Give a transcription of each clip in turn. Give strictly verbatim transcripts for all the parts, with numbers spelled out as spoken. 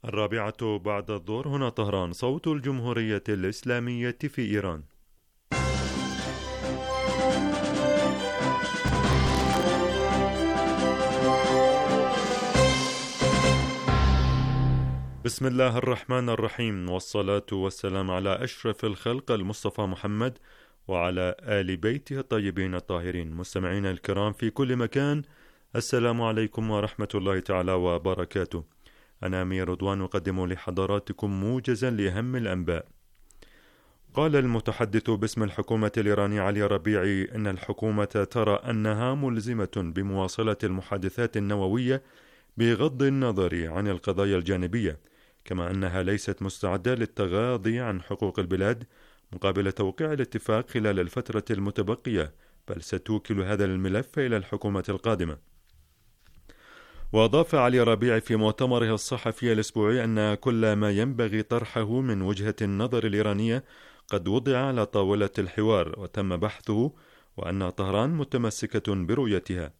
الرابعة بعد الظهر، هنا طهران، صوت الجمهورية الإسلامية في إيران. بسم الله الرحمن الرحيم، والصلاة والسلام على أشرف الخلق المصطفى محمد وعلى آل بيته الطيبين الطاهرين. مستمعينا الكرام في كل مكان، السلام عليكم ورحمة الله تعالى وبركاته. أنا أمير رضوان أقدم لحضراتكم موجزا لأهم الأنباء. قال المتحدث باسم الحكومة الإيرانية علي ربيعي إن الحكومة ترى أنها ملزمة بمواصلة المحادثات النووية بغض النظر عن القضايا الجانبية، كما أنها ليست مستعدة للتغاضي عن حقوق البلاد مقابل توقيع الاتفاق خلال الفترة المتبقية، بل ستوكل هذا الملف إلى الحكومة القادمة. وأضاف علي ربيعي في مؤتمره الصحفي الأسبوعي أن كل ما ينبغي طرحه من وجهة النظر الإيرانية قد وضع على طاولة الحوار وتم بحثه، وأن طهران متمسكة برؤيتها.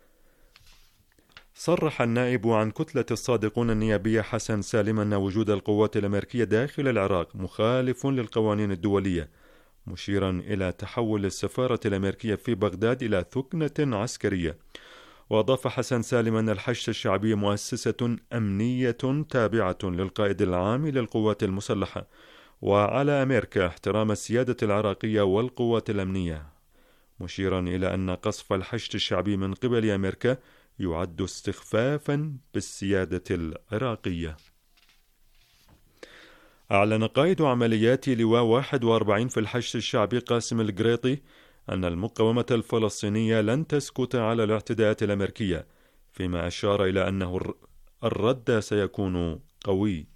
صرح النائب عن كتلة الصادقون النيابية حسن سالم أن وجود القوات الأمريكية داخل العراق مخالف للقوانين الدولية، مشيرا إلى تحول السفارة الأمريكية في بغداد إلى ثكنة عسكرية. وأضاف حسن سالم أن الحشد الشعبي مؤسسة أمنية تابعة للقائد العام للقوات المسلحة، وعلى أمريكا احترام السيادة العراقية والقوات الأمنية، مشيرا إلى أن قصف الحشد الشعبي من قبل أمريكا يعد استخفافا بالسيادة العراقية. أعلن قائد عمليات لواء واحد وأربعين في الحشد الشعبي قاسم القريطي أن المقاومة الفلسطينية لن تسكت على الاعتداءات الأمريكية، فيما أشار إلى أنه الرد سيكون قوي.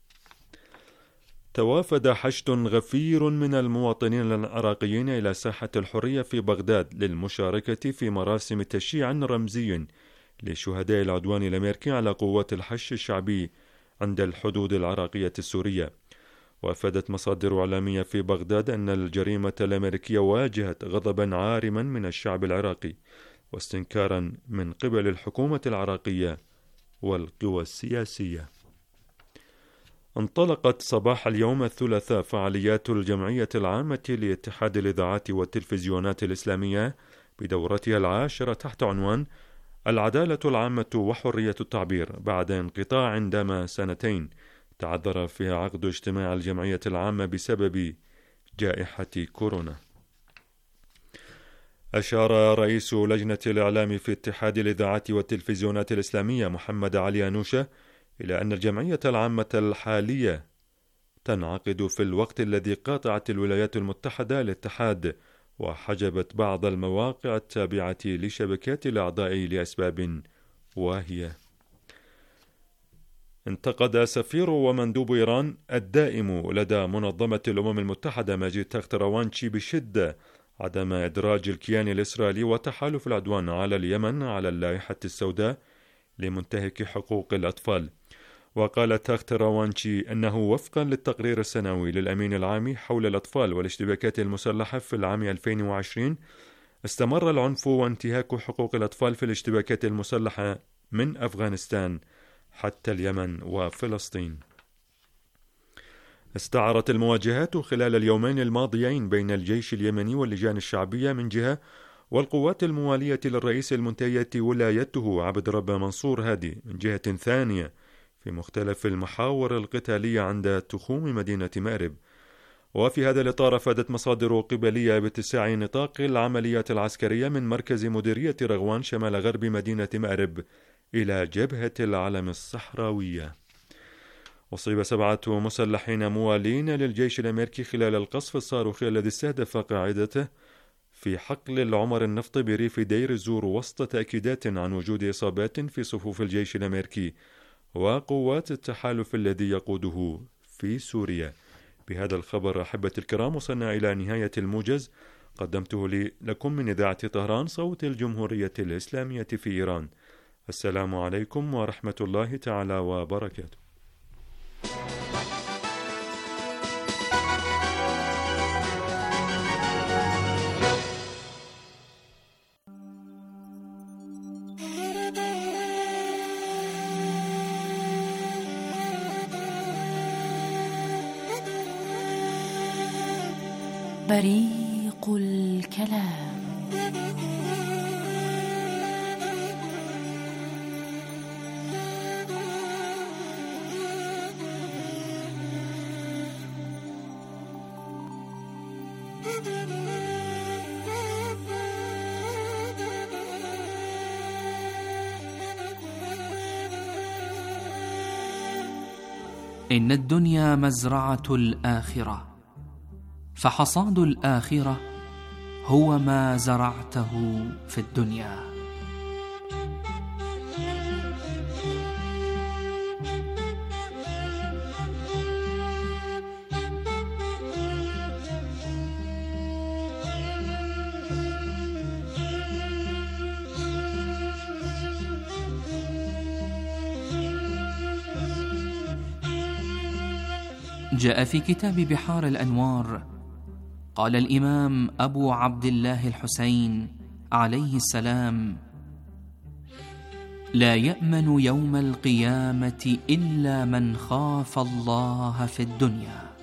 توافد حشد غفير من المواطنين العراقيين إلى ساحة الحرية في بغداد للمشاركة في مراسم تشييع رمزي لشهداء العدوان الأمريكي على قوات الحشد الشعبي عند الحدود العراقية السورية. وأفادت مصادر إعلامية في بغداد أن الجريمة الأمريكية واجهت غضبا عارما من الشعب العراقي واستنكارا من قبل الحكومة العراقية والقوى السياسية. انطلقت صباح اليوم الثلاثاء فعاليات الجمعية العامة لاتحاد الإذاعات والتلفزيونات الإسلامية بدورتها العاشرة تحت عنوان العدالة العامة وحرية التعبير، بعد انقطاع دام سنتين تعذر فيها عقد اجتماع الجمعية العامة بسبب جائحة كورونا. أشار رئيس لجنة الإعلام في اتحاد الإذاعات والتلفزيونات الإسلامية محمد علي أنوشة إلى أن الجمعية العامة الحالية تنعقد في الوقت الذي قاطعت الولايات المتحدة الاتحاد وحجبت بعض المواقع التابعة لشبكات الأعضاء لأسباب واهية. انتقد سفير ومندوب إيران الدائم لدى منظمة الأمم المتحدة ماجد تخت روانشي بشدة عدم إدراج الكيان الإسرائيلي وتحالف العدوان على اليمن على اللائحة السوداء لمنتهك حقوق الأطفال. وقال تخت روانشي أنه وفقا للتقرير السنوي للأمين العام حول الأطفال والاشتباكات المسلحة في العام ألفين وعشرين، استمر العنف وانتهاك حقوق الأطفال في الاشتباكات المسلحة من أفغانستان حتى اليمن وفلسطين. استعرت المواجهات خلال اليومين الماضيين بين الجيش اليمني واللجان الشعبية من جهة والقوات الموالية للرئيس المنتهية ولايته عبد رب منصور هادي من جهة ثانية في مختلف المحاور القتالية عند تخوم مدينة مأرب. وفي هذا الإطار أفادت مصادر قبلية باتساع نطاق العمليات العسكرية من مركز مديرية رغوان شمال غرب مدينة مأرب إلى جبهة العلم الصحراوية. أصيب سبعة مسلحين موالين للجيش الأمريكي خلال القصف الصاروخي الذي استهدف قاعدته في حقل العمر النفطي بريف دير الزور، وسط تأكيدات عن وجود إصابات في صفوف الجيش الأمريكي وقوات التحالف الذي يقوده في سوريا. بهذا الخبر أحبة الكرام وصلنا إلى نهاية الموجز قدمته لي لكم من إذاعة طهران صوت الجمهورية الإسلامية في إيران. السلام عليكم ورحمة الله تعالى وبركاته. بريق الكلام. إن الدنيا مزرعة الآخرة، فحصاد الآخرة هو ما زرعته في الدنيا. جاء في كتاب بحار الأنوار، قال الإمام أبو عبد الله الحسين عليه السلام: لا يأمن يوم القيامة إلا من خاف الله في الدنيا.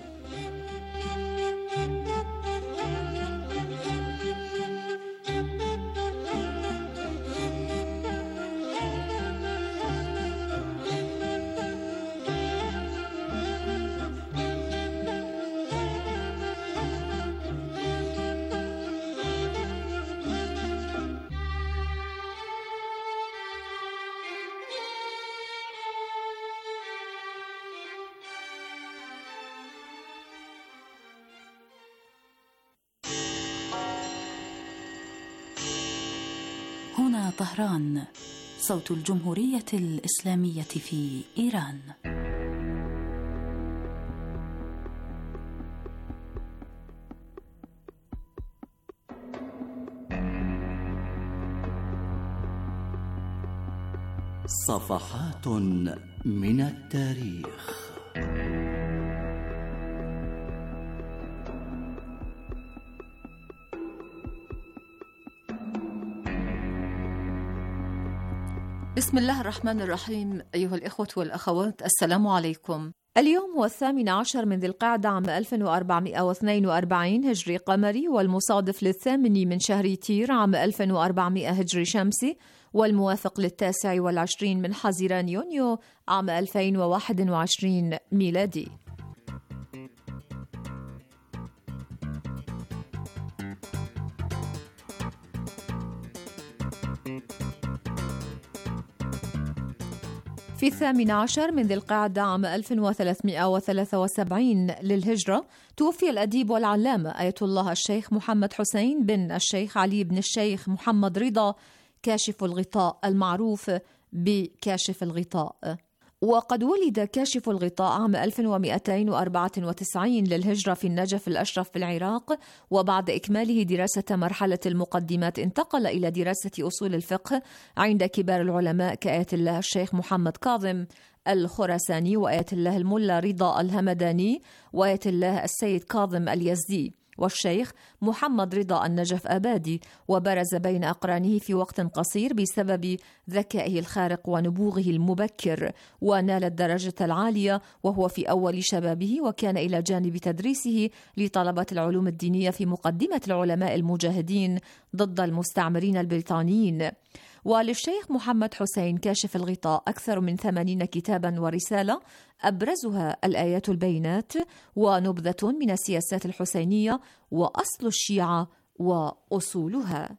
هنا طهران، صوت الجمهورية الإسلامية في إيران. صفحات من التاريخ. بسم الله الرحمن الرحيم. أيها الإخوة والأخوات، السلام عليكم. اليوم هو الثامن عشر من ذي القعدة عام ألف وأربعمائة واثنين وأربعين هجري قمري، والمصادف للثامن من شهر تير عام ألف وأربعمائة هجري شمسي، والموافق للتاسع والعشرين من حزيران يونيو عام ألفين وواحد وعشرين ميلادي. في الثامن عشر من ذي القعدة عام ألف وثلاثمائة وثلاثة وسبعين للهجرة توفي الأديب والعلامة آية الله الشيخ محمد حسين بن الشيخ علي بن الشيخ محمد رضا، كاشف الغطاء المعروف بكاشف الغطاء. وقد ولد كاشف الغطاء عام ألف ومئتين وأربعة وتسعين للهجرة في النجف الأشرف بالعراق، وبعد إكماله دراسة مرحلة المقدمات انتقل إلى دراسة أصول الفقه عند كبار العلماء كآية الله الشيخ محمد كاظم الخراساني، وآية الله الملا رضا الهمداني، وآية الله السيد كاظم اليزدي، والشيخ محمد رضا النجف آبادي، وبرز بين أقرانه في وقت قصير بسبب ذكائه الخارق ونبوغه المبكر، ونال الدرجة العالية وهو في أول شبابه، وكان إلى جانب تدريسه لطلبة العلوم الدينية في مقدمة العلماء المجاهدين ضد المستعمرين البريطانيين. وللشيخ محمد حسين كاشف الغطاء أكثر من ثمانين كتابا ورسالة، أبرزها الآيات البينات، ونبذة من السياسات الحسينية، وأصل الشيعة وأصولها.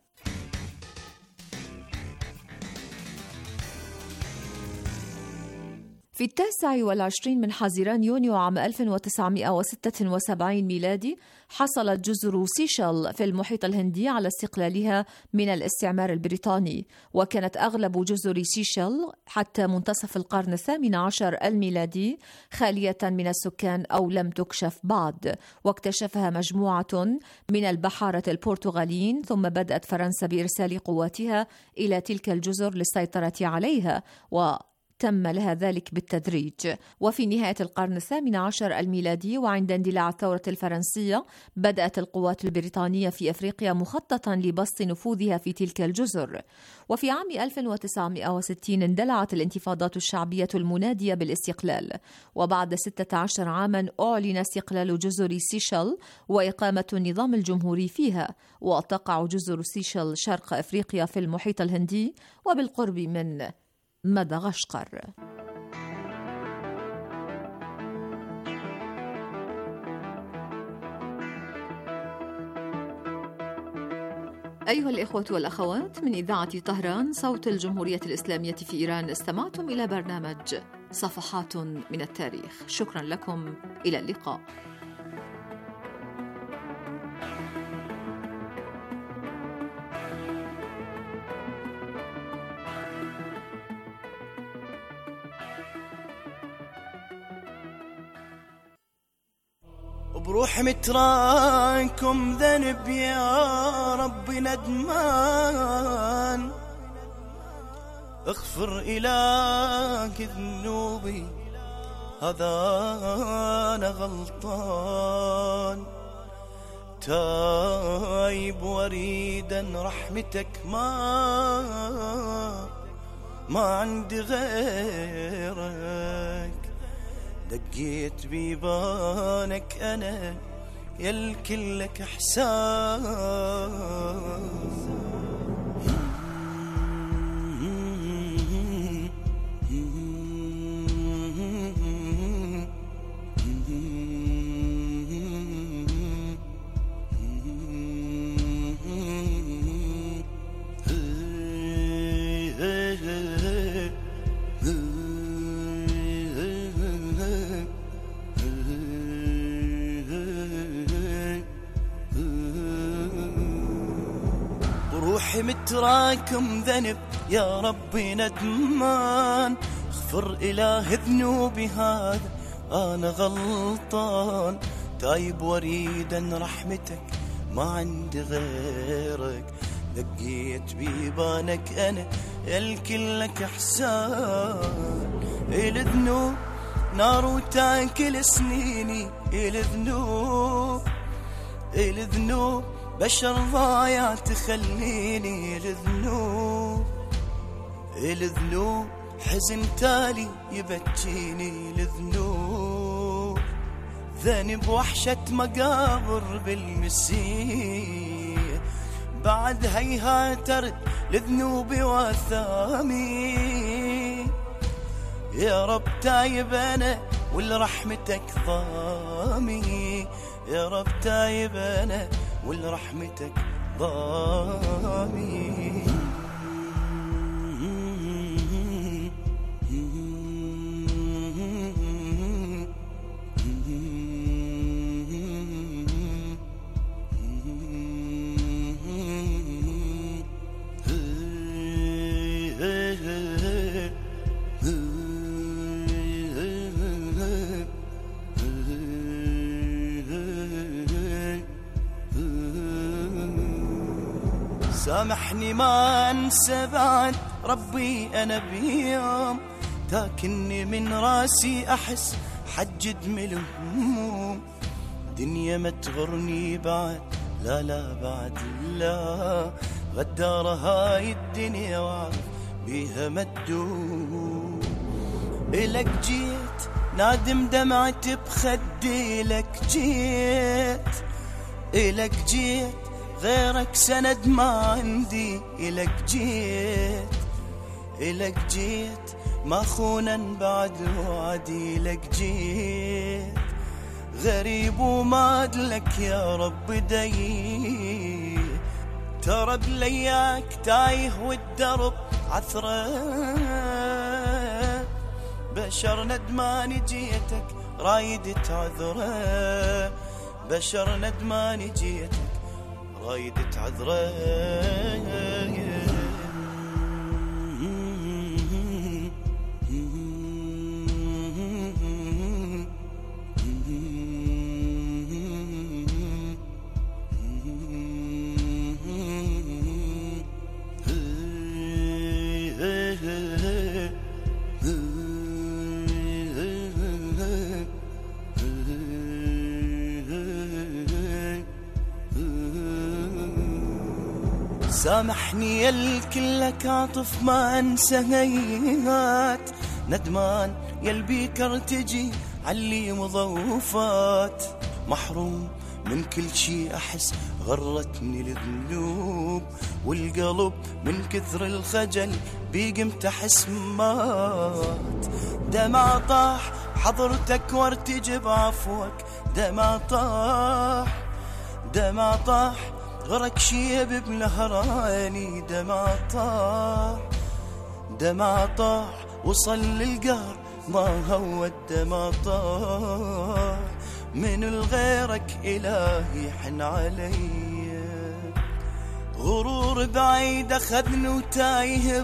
في التاسع والعشرين من حزيران يونيو عام ألف وتسعمائة وستة وسبعين ميلادي حصلت جزر سيشل في المحيط الهندي على استقلالها من الاستعمار البريطاني، وكانت أغلب جزر سيشل حتى منتصف القرن الثامن عشر الميلادي خالية من السكان أو لم تكشف بعد، واكتشفها مجموعة من البحارة البرتغاليين، ثم بدأت فرنسا بإرسال قواتها إلى تلك الجزر للسيطرة عليها، و تم لها ذلك بالتدريج. وفي نهاية القرن الثامن عشر الميلادي وعند اندلاع الثورة الفرنسية بدأت القوات البريطانية في أفريقيا مخططا لبسط نفوذها في تلك الجزر. وفي عام ألف وتسعمائة وستين اندلعت الانتفاضات الشعبية المنادية بالاستقلال، وبعد ستة عشر عاما أعلن استقلال جزر سيشل وإقامة النظام الجمهوري فيها، وتقع جزر سيشل شرق أفريقيا في المحيط الهندي وبالقرب من مدغشقر. أيها الإخوة والأخوات، من إذاعة طهران صوت الجمهورية الإسلامية في إيران استمعتم إلى برنامج صفحات من التاريخ. شكرا لكم، إلى اللقاء. بروح متراكم ذنب يا رب ندمان، اغفر إلهي ذنوبي هذا أنا غلطان، تايب وريدا رحمتك ما ما عندي غيرك، دقيت بيبانك أنا يلكل لك إحساس. روحي متراكم ذنب يا ربي ندمان، اغفر إله ذنوبي هذا أنا غلطان، تايب وريدا رحمتك ما عندي غيرك، دقيت بيبانك أنا الكل لك إحسان. الذنوب نار وتاكل سنيني، الذنوب الذنوب بشر ضايع تخليني، الذنوب الذنوب حزن تالي يبكيني، الذنوب ذنب وحشة مقابر بالمسيح، بعد هيها ترد لذنوبي واثامي، يا رب تايب أنا والرحمتك ضامي، يا رب تايب أنا والرحمتك ضامي. سامحني ما انسى بعد ربي انا بيوم، تاكني من راسي احس حجد من الهموم، دنيا ما تغرني بعد لا لا بعد لا، غدارة هاي الدنيا وعرف بيها مدوم، إلك جيت نادم دمعت بخدي، لك جيت إلك جيت غيرك سند ما عندي، إلك جيت إلك جيت ما خونا بعد وعدي، لك جيت غريب وما أدلك يا رب دي، ترى بلياك تايه والدرب عثرة، بشر ندمان جيتك رايد تعذره، بشر ندمان جيتك رايد تعذره. سامحني يا الكلك عاطف ما انسهيت، ندمان يا البيكر تجي علي مضوفات، محروم من كل شي أحس غرتني الذنوب، والقلب من كثر الخجل بيقمت أحس مات، دمع طاح حضرتك وارتجب عفوك، دمع طاح دمع طاح غرق شيب بنهراني، دمع طاح دمع طاح وصل للقهر ما هو الدمع طاح، من الغيرك إلهي حن علي، غرور بعيد أخذني وتايه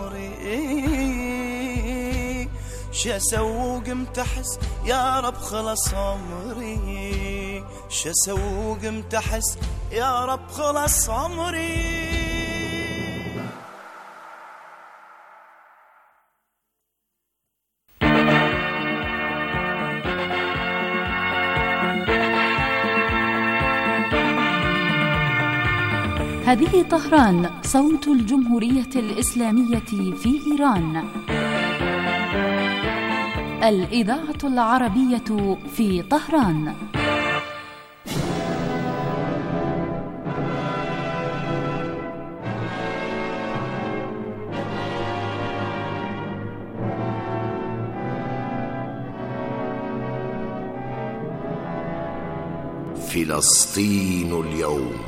بأمري، شاسوي قمت أحس يا رب خلص عمري، شاسوي قمت أحس يا رب خلص عمري. هذه طهران، صوت الجمهورية الإسلامية في إيران. الإذاعة العربية في طهران. فلسطين اليوم.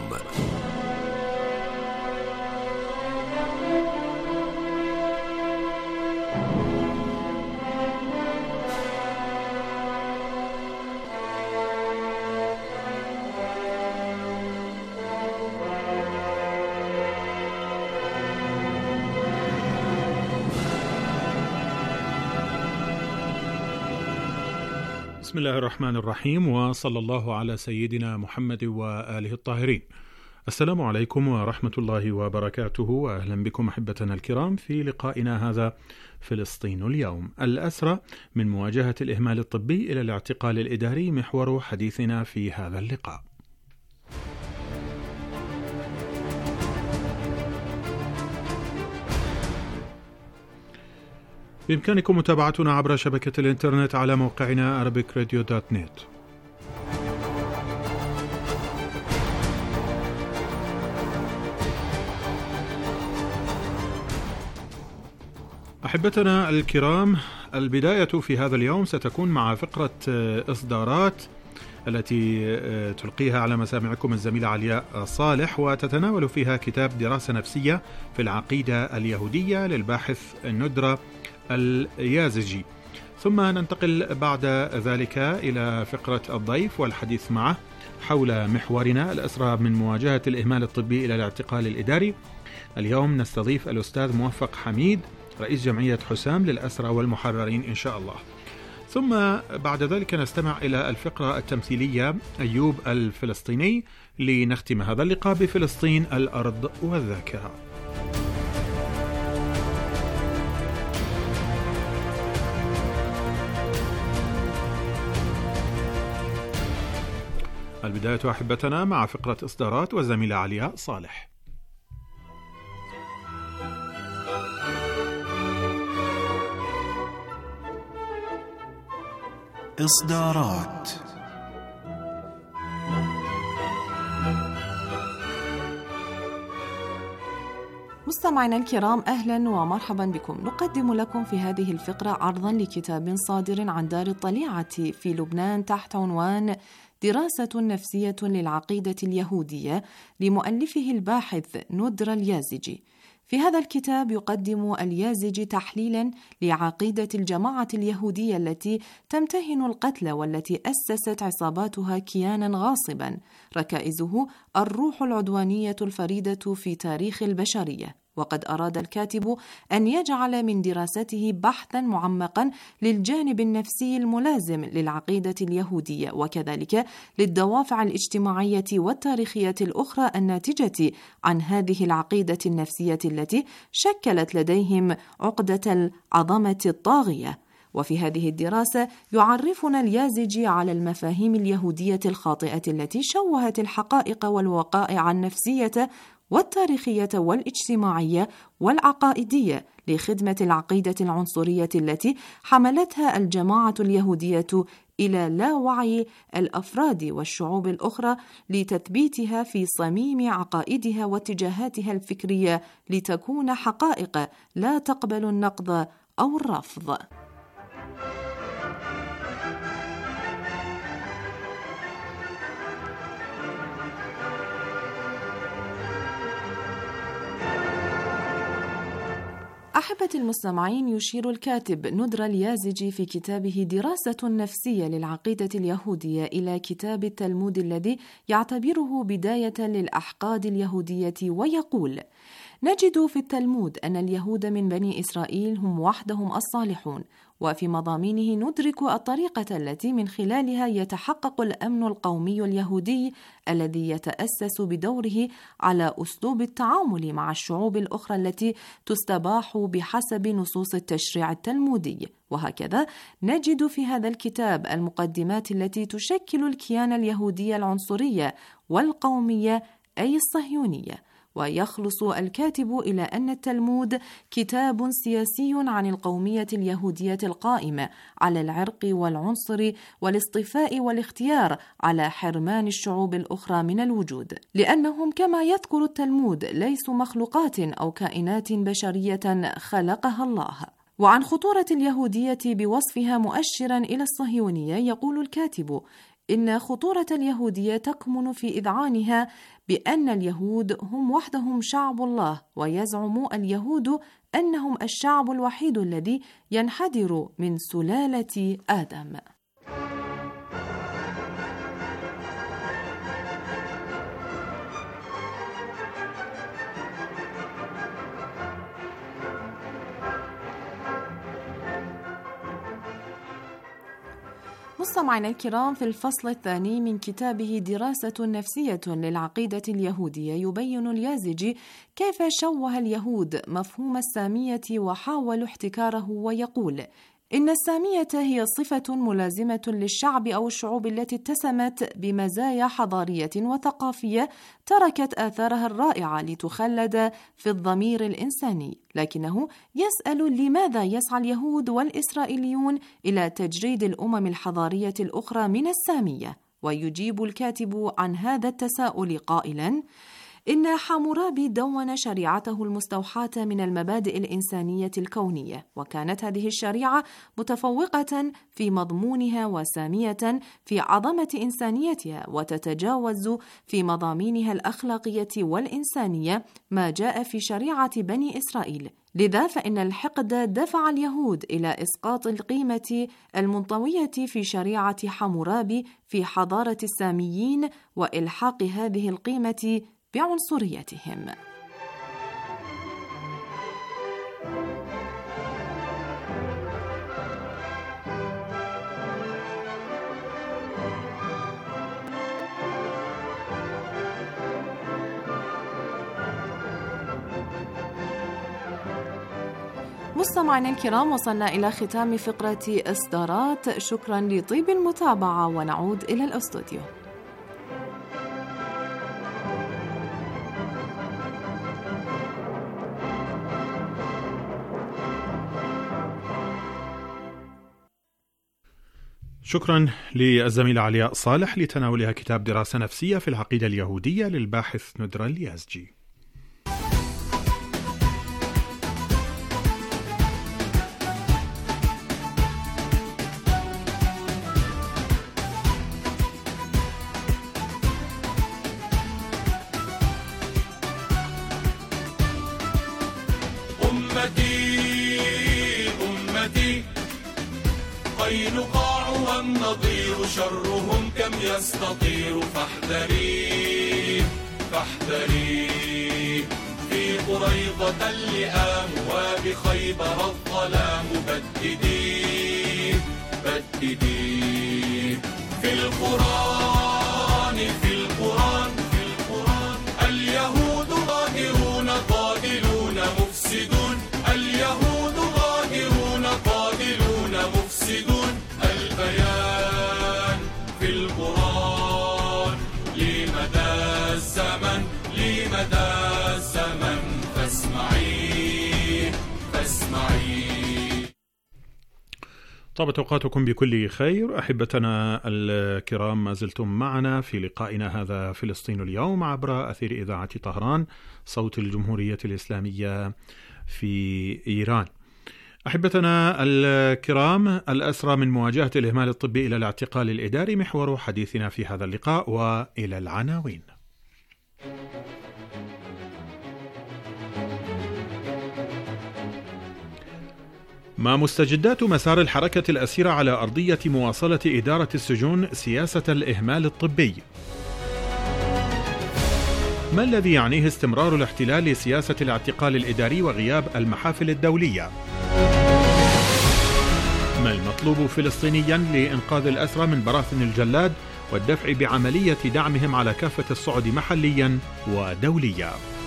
بسم الله الرحمن الرحيم، وصلى الله على سيدنا محمد وآله الطاهرين. السلام عليكم ورحمة الله وبركاته، وأهلا بكم أحبتنا الكرام في لقائنا هذا فلسطين اليوم. الأسرى من مواجهة الإهمال الطبي إلى الاعتقال الإداري محور حديثنا في هذا اللقاء. بإمكانكم متابعتنا عبر شبكة الإنترنت على موقعنا أرابيك راديو دوت نت. أحبتنا الكرام، البداية في هذا اليوم ستكون مع فقرة إصدارات التي تلقيها على مسامعكم الزميلة علياء صالح، وتتناول فيها كتاب دراسة نفسية في العقيدة اليهودية للباحث ندرة اليازجي. ثم ننتقل بعد ذلك إلى فقرة الضيف والحديث معه حول محورنا الأسرى من مواجهة الإهمال الطبي إلى الاعتقال الإداري. اليوم نستضيف الأستاذ موفق حميد، رئيس جمعية حسام للأسرى والمحررين إن شاء الله. ثم بعد ذلك نستمع إلى الفقرة التمثيلية أيوب الفلسطيني، لنختم هذا اللقاء بفلسطين الأرض والذاكرة. البداية أحبتنا مع فقرة إصدارات والزميلة علياء صالح. إصدارات. مستمعينا الكرام، أهلا ومرحبا بكم. نقدم لكم في هذه الفقرة عرضا لكتاب صادر عن دار الطليعة في لبنان تحت عنوان دراسة نفسية للعقيدة اليهودية لمؤلفه الباحث ندرة اليازجي. في هذا الكتاب يقدم اليازجي تحليلا لعقيدة الجماعة اليهودية التي تمتهن القتل والتي أسست عصاباتها كيانا غاصبا ركائزه الروح العدوانية الفريدة في تاريخ البشرية. وقد أراد الكاتب أن يجعل من دراسته بحثاً معمقاً للجانب النفسي الملازم للعقيدة اليهودية، وكذلك للدوافع الاجتماعية والتاريخية الأخرى الناتجة عن هذه العقيدة النفسية التي شكلت لديهم عقدة العظمة الطاغية. وفي هذه الدراسة يعرفنا اليازجي على المفاهيم اليهودية الخاطئة التي شوهت الحقائق والوقائع النفسية والتاريخية والاجتماعية والعقائدية لخدمة العقيدة العنصرية التي حملتها الجماعة اليهودية إلى لا وعي الأفراد والشعوب الأخرى لتثبيتها في صميم عقائدها واتجاهاتها الفكرية لتكون حقائق لا تقبل النقد أو الرفض. أحبة المستمعين، يشير الكاتب ندرة اليازجي في كتابه دراسة نفسية للعقيدة اليهودية إلى كتاب التلمود الذي يعتبره بداية للأحقاد اليهودية، ويقول: نجد في التلمود أن اليهود من بني إسرائيل هم وحدهم الصالحون، وفي مضامينه ندرك الطريقة التي من خلالها يتحقق الأمن القومي اليهودي الذي يتأسس بدوره على أسلوب التعامل مع الشعوب الأخرى التي تستباح بحسب نصوص التشريع التلمودي. وهكذا نجد في هذا الكتاب المقدمات التي تشكل الكيان اليهودي العنصري والقومية أي الصهيونية. ويخلص الكاتب إلى أن التلمود كتاب سياسي عن القومية اليهودية القائمة على العرق والعنصر والاصطفاء والاختيار على حرمان الشعوب الأخرى من الوجود، لأنهم كما يذكر التلمود ليسوا مخلوقات أو كائنات بشرية خلقها الله. وعن خطورة اليهودية بوصفها مؤشرا إلى الصهيونية يقول الكاتب: إن خطورة اليهودية تكمن في إذعانها بأن اليهود هم وحدهم شعب الله، ويزعم اليهود أنهم الشعب الوحيد الذي ينحدر من سلالة آدم. مستمعينا الكرام، في الفصل الثاني من كتابه دراسة نفسية للعقيدة اليهودية يبين اليازجي كيف شوه اليهود مفهوم السامية وحاولوا احتكاره، ويقول: إن السامية هي صفة ملازمة للشعب أو الشعوب التي اتسمت بمزايا حضارية وثقافية تركت آثارها الرائعة لتخلد في الضمير الإنساني، لكنه يسأل لماذا يسعى اليهود والإسرائيليون إلى تجريد الأمم الحضارية الأخرى من السامية؟ ويجيب الكاتب عن هذا التساؤل قائلاً: إن حمورابي دون شريعته المستوحاة من المبادئ الإنسانية الكونية، وكانت هذه الشريعة متفوقة في مضمونها وسامية في عظمة إنسانيتها، وتتجاوز في مضامينها الأخلاقية والإنسانية ما جاء في شريعة بني إسرائيل. لذا فإن الحقد دفع اليهود إلى إسقاط القيمة المنطوية في شريعة حمورابي في حضارة الساميين وإلحاق هذه القيمة بعنصريتهم. مستمعينا الكرام، وصلنا إلى ختام فقرة إصدارات. شكرا لطيب المتابعة، ونعود إلى الأستوديو. شكرا للزميلة علياء صالح لتناولها كتاب دراسة نفسية في العقيدة اليهودية للباحث ندرة اليازجي. أمتي أمتي قينقاع والنظير شرهم كم يستطير، فاحذري فاحذري في بني قريظة اللئام وبخيبر الظلام بددي بددي في القرآن في القرآن في القرآن اليهود غادرون قاتلون مفسدون اليهود غادرون قاتلون مفسدون البيان في القرآن لمدى الزمن لمدى الزمن فاسمعي فاسمعي. طابت أوقاتكم بكل خير أحبتنا الكرام، ما زلتم معنا في لقائنا هذا فلسطين اليوم عبر أثير إذاعة طهران صوت الجمهورية الإسلامية في إيران. أحبتنا الكرام، الأسرى من مواجهة الإهمال الطبي إلى الاعتقال الإداري محور حديثنا في هذا اللقاء، وإلى العناوين. ما مستجدات مسار الحركة الأسيرة على أرضية مواصلة إدارة السجون سياسة الإهمال الطبي؟ ما الذي يعنيه استمرار الاحتلال لسياسة الاعتقال الإداري وغياب المحافل الدولية؟ ما المطلوب فلسطينيا لإنقاذ الأسرى من براثن الجلاد والدفع بعملية دعمهم على كافة الصعد محليا ودوليا؟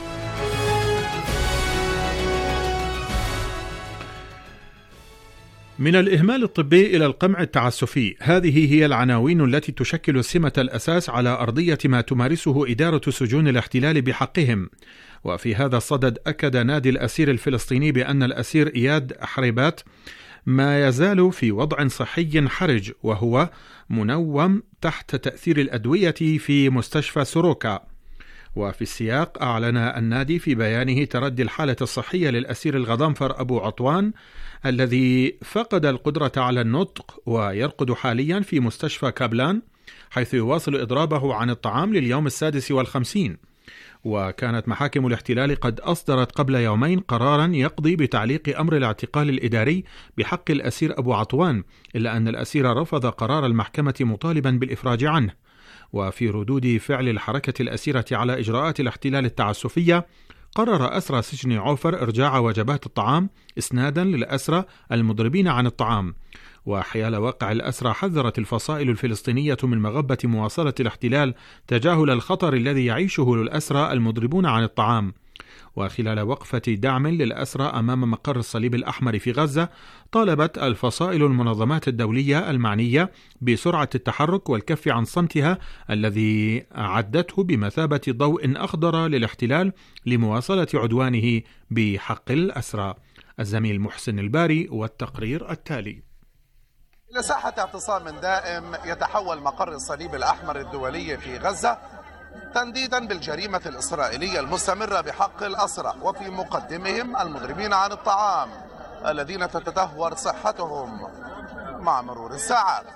من الإهمال الطبي إلى القمع التعسفي، هذه هي العناوين التي تشكل سمة الأساس على أرضية ما تمارسه إدارة سجون الاحتلال بحقهم. وفي هذا الصدد أكد نادي الأسير الفلسطيني بأن الأسير إياد حريبات ما يزال في وضع صحي حرج، وهو منوم تحت تأثير الأدوية في مستشفى سوروكا. وفي السياق أعلن النادي في بيانه تردي الحالة الصحية للأسير الغضنفر أبو عطوان الذي فقد القدرة على النطق ويرقد حاليا في مستشفى كابلان، حيث يواصل إضرابه عن الطعام لليوم السادس والخمسين. وكانت محاكم الاحتلال قد أصدرت قبل يومين قرارا يقضي بتعليق أمر الاعتقال الإداري بحق الأسير أبو عطوان، إلا أن الأسير رفض قرار المحكمة مطالبا بالإفراج عنه. وفي ردود فعل الحركة الأسيرة على إجراءات الاحتلال التعسفية، قرر أسرى سجن عوفر إرجاع وجبات الطعام إسنادا للأسرى المضربين عن الطعام. وحيال واقع الأسرى حذرت الفصائل الفلسطينية من مغبة مواصلة الاحتلال تجاهل الخطر الذي يعيشه الأسرى المضربون عن الطعام. وخلال وقفة دعم للأسرى أمام مقر الصليب الأحمر في غزة، طالبت الفصائل المنظمات الدولية المعنية بسرعة التحرك والكف عن صمتها الذي عدته بمثابة ضوء أخضر للاحتلال لمواصلة عدوانه بحق الأسرى. الزميل محسن الباري والتقرير التالي. إلى ساحة اعتصام دائم يتحول مقر الصليب الأحمر الدولي في غزة تنديدا بالجريمة الإسرائيلية المستمرة بحق الأسرى، وفي مقدمهم المضربين عن الطعام الذين تتدهور صحتهم مع مرور الساعات.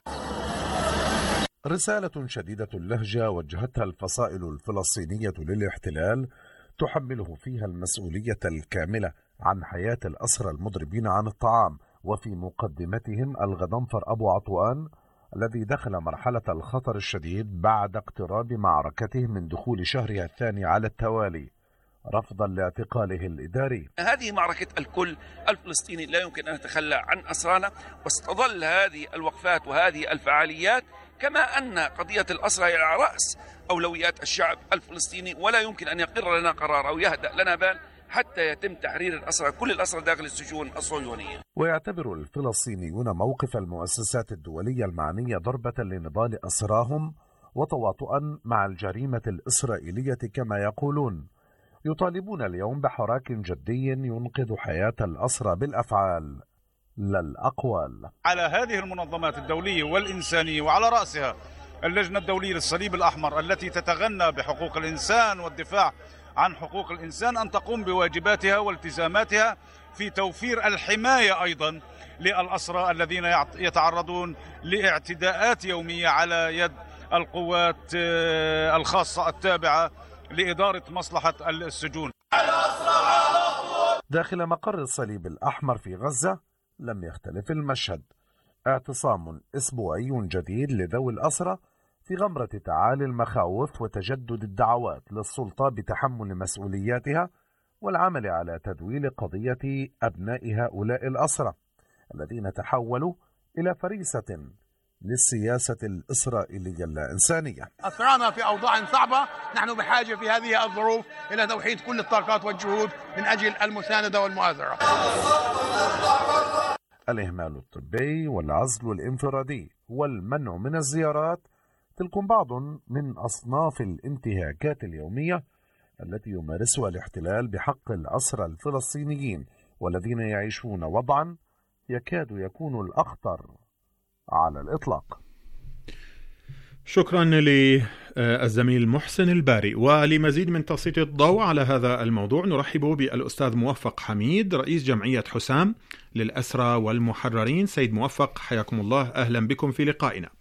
رسالة شديدة اللهجة وجهتها الفصائل الفلسطينية للاحتلال تحمله فيها المسؤولية الكاملة عن حياة الأسرى المضربين عن الطعام، وفي مقدمتهم الغضنفر أبو عطوان الذي دخل مرحلة الخطر الشديد بعد اقتراب معركته من دخول شهرها الثاني على التوالي رفضا لاعتقاله الإداري. هذه معركة الكل الفلسطيني، لا يمكن أن نتخلى عن أسرانا، وستظل هذه الوقفات وهذه الفعاليات كما أن قضية الأسرى هي على رأس أولويات الشعب الفلسطيني، ولا يمكن أن يقر لنا قرار أو يهدأ لنا بال حتى يتم تحرير الأسرى كل الأسرى داخل السجون الصهيونية. ويعتبر الفلسطينيون موقف المؤسسات الدولية المعنية ضربة لنضال أسراهم وتواطؤا مع الجريمة الإسرائيلية كما يقولون. يطالبون اليوم بحراك جدي ينقذ حياة الأسرى بالأفعال لا الأقوال. على هذه المنظمات الدولية والإنسانية وعلى رأسها اللجنة الدولية للصليب الأحمر التي تتغنى بحقوق الإنسان والدفاع عن حقوق الإنسان أن تقوم بواجباتها والتزاماتها في توفير الحماية أيضا للأسرى الذين يتعرضون لاعتداءات يومية على يد القوات الخاصة التابعة لإدارة مصلحة السجون. داخل مقر الصليب الأحمر في غزة لم يختلف المشهد، اعتصام أسبوعي جديد لذوي الأسرى في غمرة تعالي المخاوف وتجدد الدعوات للسلطة بتحمل مسؤولياتها والعمل على تدويل قضية أبناء هؤلاء الأسرى الذين تحولوا إلى فريسة للسياسة الإسرائيلية اللا-إنسانية. أسرانا في أوضاع صعبة، نحن بحاجة في هذه الظروف إلى توحيد كل الطاقات والجهود من أجل المساندة والمؤازرة. الإهمال الطبي والعزل الانفرادي والمنع من الزيارات تلك بعض من أصناف الانتهاكات اليومية التي يمارسها الاحتلال بحق الأسرى الفلسطينيين والذين يعيشون وضعا يكاد يكون الأخطر على الإطلاق. شكرا للزميل محسن الباري. ولمزيد من تسليط الضوء على هذا الموضوع نرحب بالأستاذ موفق حميد رئيس جمعية حسام للأسرى والمحررين. سيد موفق حياكم الله، أهلا بكم في لقائنا.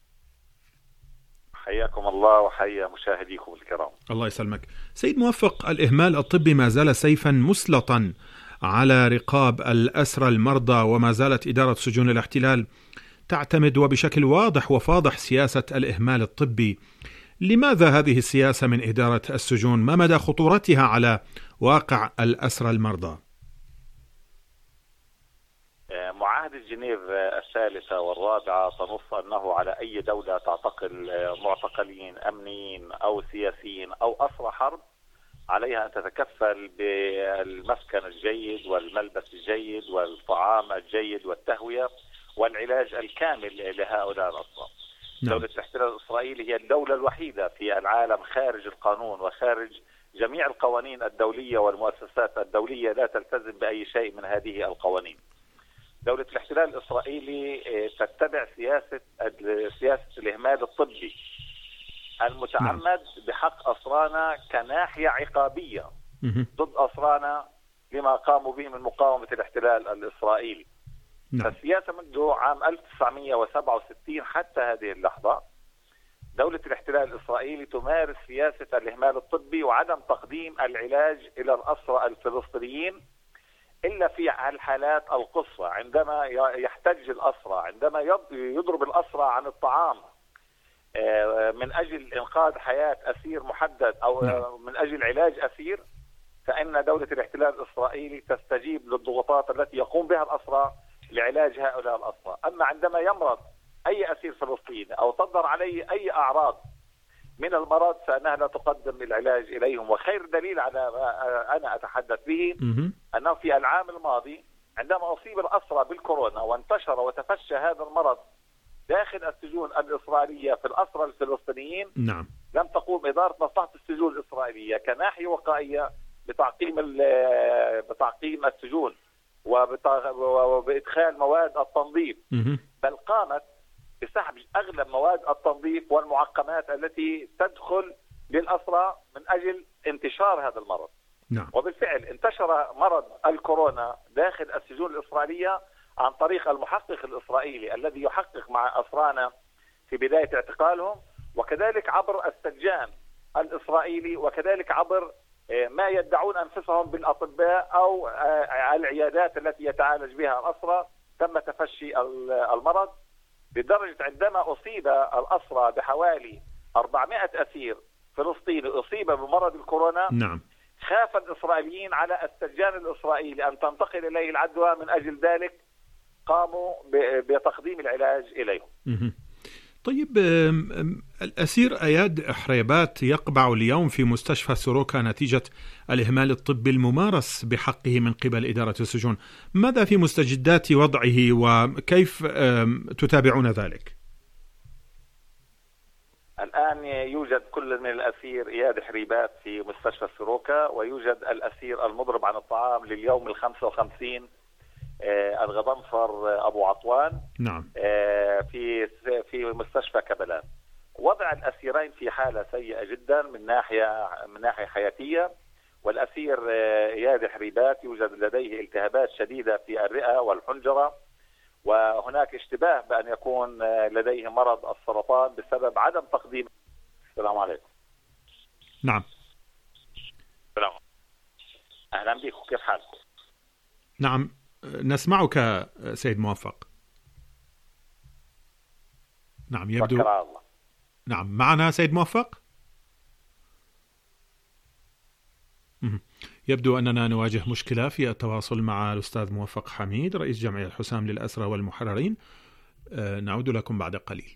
حياكم الله وحيا مشاهديكم الكرام. الله يسلمك. سيد موفق، الإهمال الطبي ما زال سيفا مسلطا على رقاب الأسرى المرضى، وما زالت إدارة سجون الاحتلال تعتمد وبشكل واضح وفاضح سياسة الإهمال الطبي. لماذا هذه السياسة من إدارة السجون؟ ما مدى خطورتها على واقع الأسرى المرضى؟ معاهدة جنيف الثالثة والرابعة تنص أنه على أي دولة تعتقل معتقلين أمنيين أو سياسيين أو أسرى حرب عليها أن تتكفل بالمسكن الجيد والملبس الجيد والطعام الجيد والتهوية والعلاج الكامل لهؤلاء الأسرى. نعم. دولة الاحتلال الإسرائيلي هي الدولة الوحيدة في العالم خارج القانون وخارج جميع القوانين الدولية والمؤسسات الدولية، لا تلتزم بأي شيء من هذه القوانين. دولة الاحتلال الإسرائيلي تتبع سياسة سياسة الإهمال الطبي المتعمد بحق أسرانا كناحية عقابية ضد أسرانا لما قاموا به من مقاومة الاحتلال الإسرائيلي. فالسياسة منذ عام ألف وتسعمئة وسبعة وستين حتى هذه اللحظة دولة الاحتلال الإسرائيلي تمارس سياسة الإهمال الطبي وعدم تقديم العلاج إلى الأسرى الفلسطينيين إلا في الحالات القصوى، عندما يحتج الأسرى، عندما يضرب الأسرى عن الطعام من أجل إنقاذ حياة أسير محدد أو من أجل علاج أسير، فإن دولة الاحتلال الإسرائيلي تستجيب للضغوطات التي يقوم بها الأسرى لعلاج هؤلاء الأسرى. أما عندما يمرض أي أسير فلسطيني أو تظهر عليه أي أعراض من المرض فإنها لا تقدم العلاج إليهم. وخير دليل على ما أنا أتحدث به أنه في العام الماضي عندما أصيب الأسرى بالكورونا وانتشر وتفشى هذا المرض داخل السجون الإسرائيلية في الأسرى الفلسطينيين، نعم. لم تقوم إدارة مصلحة السجون الإسرائيلية كناحية وقائية بتعقيم بتعقيم السجون وبإدخال مواد التنظيف، بل قامت بسحب أغلب مواد التنظيف والمعقمات التي تدخل للأسرى من أجل انتشار هذا المرض. نعم. وبالفعل انتشر مرض الكورونا داخل السجون الإسرائيلية عن طريق المحقق الإسرائيلي الذي يحقق مع أسرانا في بداية اعتقالهم، وكذلك عبر السجان الإسرائيلي، وكذلك عبر ما يدعون أنفسهم بالأطباء أو العيادات التي يتعالج بها الأسرى. تم تفشي المرض لدرجة عندما أصيب الأسرى بحوالي أربعمائة أسير فلسطيني أصيب بمرض الكورونا، نعم. خاف الإسرائيليين على السجان الإسرائيلي أن تنتقل إليه العدوى، من أجل ذلك قاموا بتقديم العلاج إليهم. طيب، الأسير أياد حريبات يقبع اليوم في مستشفى سوروكا نتيجة الإهمال الطبي الممارس بحقه من قبل إدارة السجون. ماذا في مستجدات وضعه وكيف تتابعون ذلك؟ الآن يوجد كل من الأسير إياد حريبات في مستشفى سوروكا، ويوجد الأسير المضرب عن الطعام لليوم الخمسة وخمسين الغضنفر أبو عطوان، نعم. في في مستشفى كبلان. وضع الأسيرين في حالة سيئة جدا من ناحية من ناحية حياتية، والأسير إياد حريبات يوجد لديه التهابات شديدة في الرئة والحنجرة، وهناك اشتباه بأن يكون لديه مرض السرطان بسبب عدم تقديم. السلام عليكم. نعم. السلام. أهلا بكم، كيف حالكم؟ نعم، نسمعك سيد موفق. نعم، يبدو الله. نعم، معنا سيد موفق. يبدو أننا نواجه مشكلة في التواصل مع الأستاذ موفق حميد رئيس جمعية حسام للأسرى والمحررين. نعود لكم بعد قليل.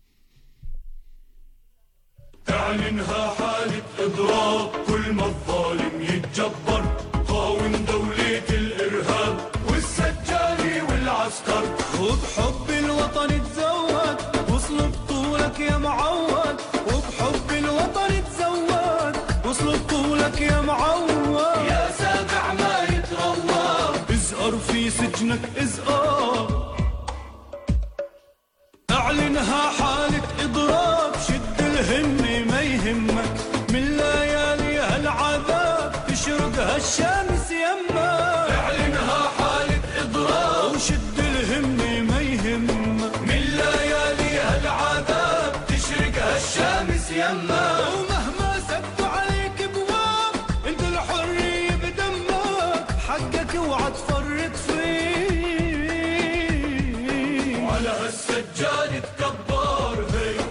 اعلنها حالة إضراب كل ما الظالم يتجبر، قاوم دولة الإرهاب والسجاني والعسكر، وبحب الوطن تزود وصل بطولك يا معود، وبحب الوطن تزود وصل بطولك يا معود، يا سابع ما يتروى ازقر في سجنك ازقر، اعلنها حالة إضراب، شد الهمة ما يهمك من ليالي هالعذاب تشرق هالشمس يمك، اعلنها حالة إضراب وشد الهمة ما يهمك من ليالي هالعذاب تشرق هالشمس يمك، ومهما سدوا عليك بواب انت الحرية بدمك، حقك اوعى تفرط فيه وعلى هالسجاد تكبر. هي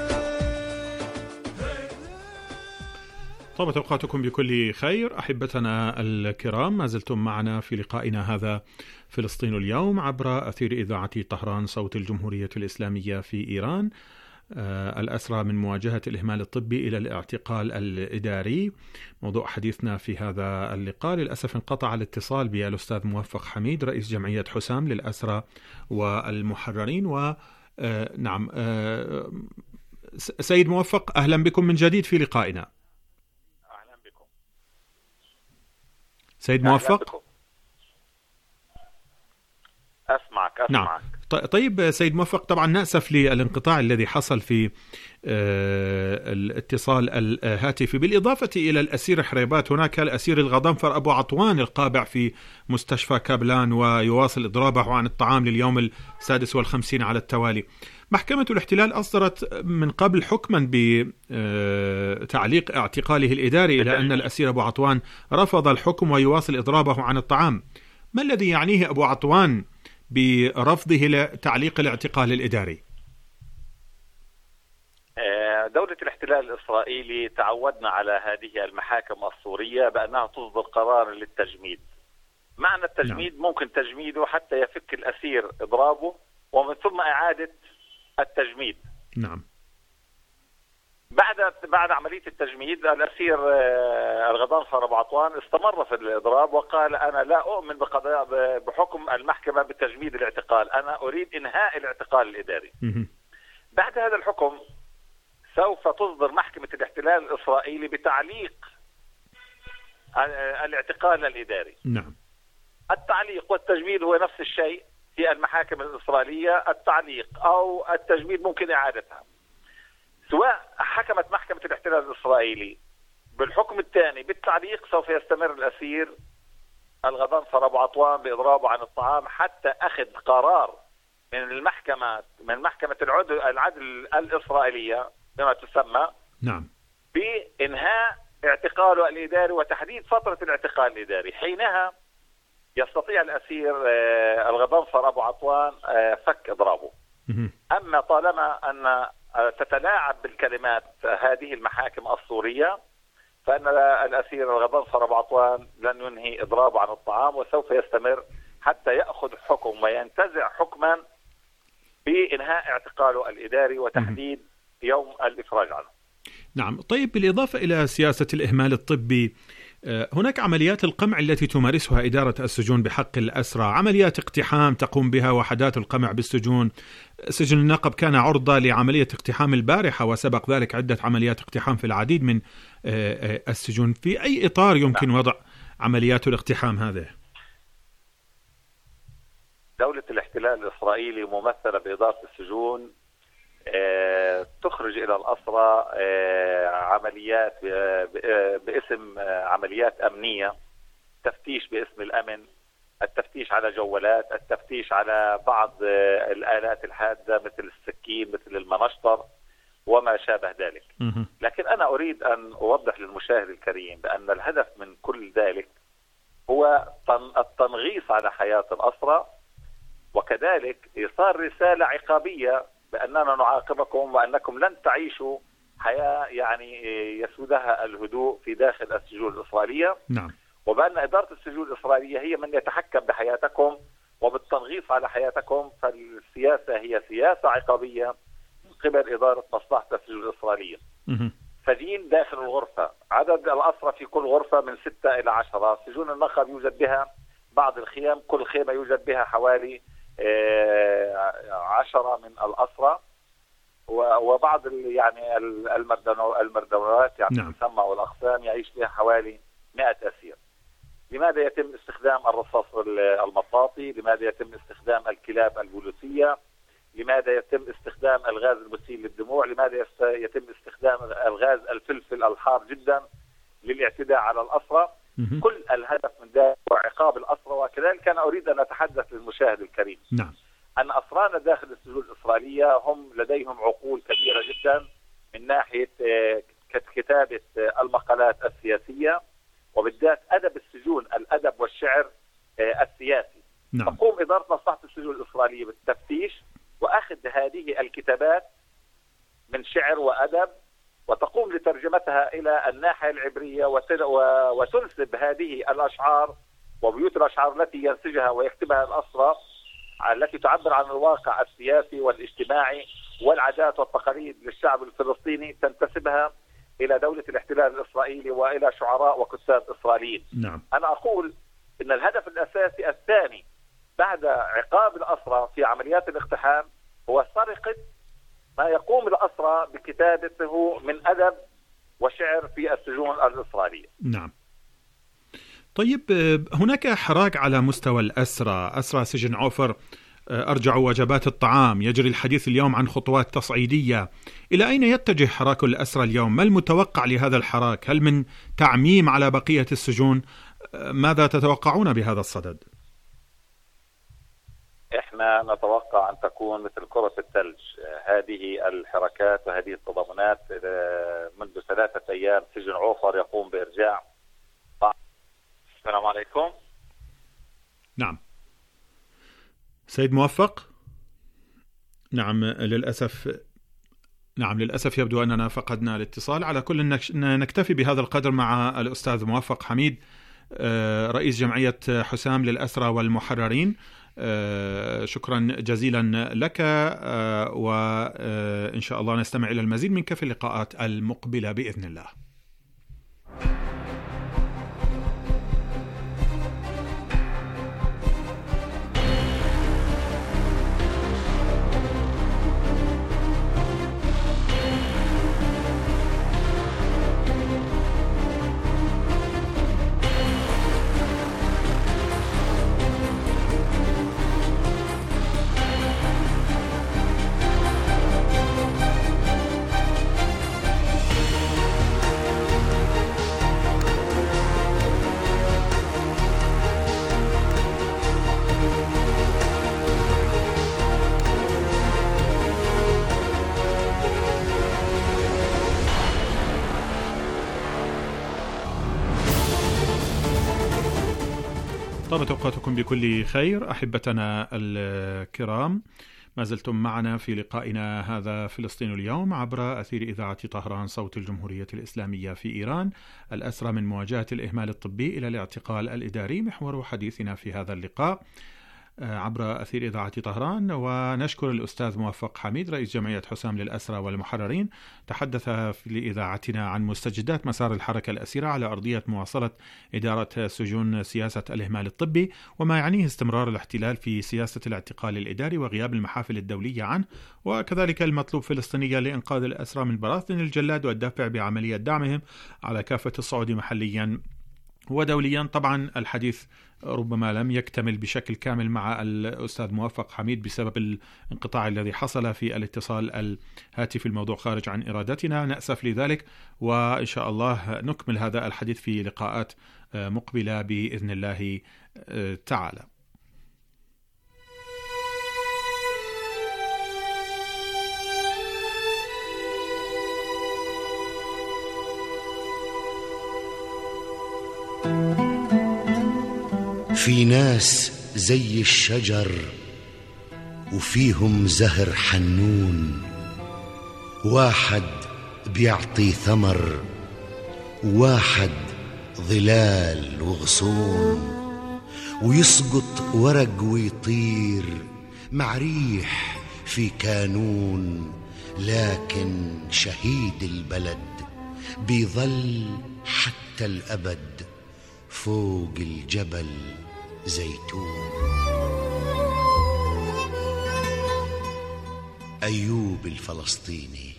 طابت أوقاتكم بكل خير أحبتنا الكرام، ما زلتم معنا في لقائنا هذا فلسطين اليوم عبر أثير إذاعة طهران صوت الجمهورية الإسلامية في إيران. آه الأسرى من مواجهة الإهمال الطبي إلى الاعتقال الإداري موضوع حديثنا في هذا اللقاء. للأسف انقطع الاتصال بالأستاذ موفق حميد رئيس جمعية حسام للأسرى والمحررين. و آه نعم آه سيد موفق، أهلا بكم من جديد في لقائنا. سيد موفق أسمعك أسمعك نعم. طيب سيد موفق، طبعا نأسف للانقطاع الذي حصل في الاتصال الهاتفي. بالإضافة إلى الأسير حريبات، هناك الأسير الغضنفر أبو عطوان القابع في مستشفى كابلان ويواصل إضرابه عن الطعام لليوم السادس والخمسين على التوالي. محكمة الاحتلال أصدرت من قبل حكما بتعليق اعتقاله الإداري، إلى أن الأسير أبو عطوان رفض الحكم ويواصل إضرابه عن الطعام. ما الذي يعنيه أبو عطوان برفضه لتعليق الاعتقال الإداري؟ دولة الاحتلال الإسرائيلي تعودنا على هذه المحاكم السورية بأنها تصدر قرار للتجميد. معنى التجميد نعم. ممكن تجميده حتى يفك الأسير إضرابه ومن ثم إعادة التجميد. نعم. بعد بعد عملية التجميد الأسير الغضنفر أبو عطوان استمر في الإضراب وقال أنا لا أؤمن بقضاء بحكم المحكمة بتجميد الاعتقال، أنا أريد إنهاء الاعتقال الإداري. بعد هذا الحكم سوف تصدر محكمة الاحتلال الإسرائيلي بتعليق الاعتقال الإداري. نعم. التعليق والتجميد هو نفس الشيء في المحاكم الإسرائيلية، التعليق أو التجميد ممكن إعادتها. سواء حكمت محكمة الاحتلال الإسرائيلي بالحكم الثاني بالتعليق سوف يستمر الأسير الغضنفر أبو عطوان بإضرابه عن الطعام حتى أخذ قرار من المحكمة من محكمة العدل, العدل الإسرائيلية بما تسمى نعم بإنهاء اعتقاله الإداري وتحديد فترة الاعتقال الإداري. حينها يستطيع الأسير الغضنفر أبو عطوان فك إضرابه. أما طالما أن تتلاعب بالكلمات هذه المحاكم السورية فإن الأسير الغضنفر أبو عطوان لن ينهي إضرابه عن الطعام وسوف يستمر حتى يأخذ حكم وينتزع حكما بإنهاء اعتقاله الإداري وتحديد يوم الإفراج عنه. نعم. طيب بالإضافة إلى سياسة الإهمال الطبي، هناك عمليات القمع التي تمارسها إدارة السجون بحق الأسرى، عمليات اقتحام تقوم بها وحدات القمع بالسجون. سجن النقب كان عرضة لعملية اقتحام البارحة وسبق ذلك عدة عمليات اقتحام في العديد من السجون. في أي إطار يمكن وضع عمليات الاقتحام هذه؟ دولة الاحتلال الإسرائيلي ممثلة بإدارة السجون تخرج إلى الأسرى عمليات باسم عمليات أمنية، تفتيش باسم الأمن، التفتيش على جوالات، التفتيش على بعض الآلات الحادة مثل السكين مثل المنشطر وما شابه ذلك. لكن أنا أريد أن أوضح للمشاهد الكريم بأن الهدف من كل ذلك هو التنغيص على حياة الأسرى وكذلك إيصال رسالة عقابية بأننا نعاقبكم وأنكم لن تعيشوا حياة يعني يسودها الهدوء في داخل السجون الإسرائيلية. نعم. وبأن إدارة السجون الإسرائيلية هي من يتحكم بحياتكم وبالتنغيص على حياتكم، فالسياسة هي سياسة عقابية من قبل إدارة مصلحة السجون الإسرائيلية. فدين داخل الغرفة، عدد الأسرى في كل غرفة من ستة إلى عشرة. سجون النقب يوجد بها بعض الخيام، كل خيمة يوجد بها حوالي عشرة من الأسرى، وبعض يعني المردونات يعني نعم. تسمى والأقسام يعيش بها حوالي مئة أسير. لماذا يتم استخدام الرصاص المطاطي؟ لماذا يتم استخدام الكلاب البوليسية؟ لماذا يتم استخدام الغاز المسيل للدموع؟ لماذا يتم استخدام الغاز الفلفل الحار جدا للاعتداء على الأسرى؟ كل الهدف من ذلك هو عقاب الأسرى. وكذلك أنا أريد أن أتحدث للمشاهد الكريم نعم. أن أسرانا داخل السجون الإسرائيلية هم لديهم عقول كبيرة جدا من ناحية كتابة المقالات السياسية، وبالذات أدب السجون، الأدب والشعر السياسي. نعم. تقوم إدارة مصلحة السجون الإسرائيلية بالتفتيش وأخذ هذه الكتابات من شعر وأدب وتقوم لترجمتها إلى الناحية العبرية وتنسب هذه الأشعار وبيوت الأشعار التي ينسجها ويكتبها الأسرى التي تعبر عن الواقع السياسي والاجتماعي والعادات والتقاليد للشعب الفلسطيني، تنتسبها إلى دولة الاحتلال الإسرائيلي وإلى شعراء وكتاب إسرائيليين. نعم. أنا أقول إن الهدف الأساسي الثاني بعد عقاب الأسرى في عمليات الاقتحام هو سرقة ما يقوم الأسرى بكتابته من أدب وشعر في السجون الإسرائيلية. نعم. طيب، هناك حراك على مستوى الأسرى، أسرى سجن عوفر أرجعوا وجبات الطعام، يجري الحديث اليوم عن خطوات تصعيدية. إلى أين يتجه حراك الأسرى اليوم؟ ما المتوقع لهذا الحراك؟ هل من تعميم على بقية السجون؟ ماذا تتوقعون بهذا الصدد؟ احنا نتوقع أن تكون مثل كرة الثلج هذه الحركات وهذه التضامنات. منذ ثلاثة أيام سجن عوفر يقوم بإرجاع. السلام عليكم. نعم سيد موفق. نعم للأسف نعم للأسف يبدو أننا فقدنا الاتصال. على كل نكتفي بهذا القدر مع الأستاذ موفق حميد رئيس جمعية حسام للأسرى والمحررين. شكرا جزيلا لك، وإن شاء الله نستمع إلى المزيد منك في اللقاءات المقبلة بإذن الله. طابت أوقاتكم بكل خير أحبتنا الكرام. ما زلتم معنا في لقائنا هذا فلسطين اليوم عبر أثير إذاعة طهران صوت الجمهورية الإسلامية في إيران. الأسرى من مواجهة الإهمال الطبي إلى الاعتقال الإداري محور حديثنا في هذا اللقاء عبر أثير إذاعة طهران. ونشكر الأستاذ موفق حميد رئيس جمعية حسام للأسرى والمحررين، تحدث في إذاعتنا عن مستجدات مسار الحركة الأسيرة على أرضية مواصلة إدارة سجون سياسة الإهمال الطبي، وما يعنيه استمرار الاحتلال في سياسة الاعتقال الإداري وغياب المحافل الدولية عنه، وكذلك المطلوب فلسطينيا لإنقاذ الأسرى من براثن الجلاد والدفع بعملية دعمهم على كافة الصعود محليا ودوليا. طبعا الحديث ربما لم يكتمل بشكل كامل مع الأستاذ موفق حميد بسبب الانقطاع الذي حصل في الاتصال الهاتفي، الموضوع خارج عن إرادتنا، نأسف لذلك، وإن شاء الله نكمل هذا الحديث في لقاءات مقبلة بإذن الله تعالى. في ناس زي الشجر وفيهم زهر حنون، واحد بيعطي ثمر واحد ظلال وغصون، ويسقط ورق ويطير مع ريح في كانون، لكن شهيد البلد بيظل حتى الأبد فوق الجبل زيتون. أيوب الفلسطيني.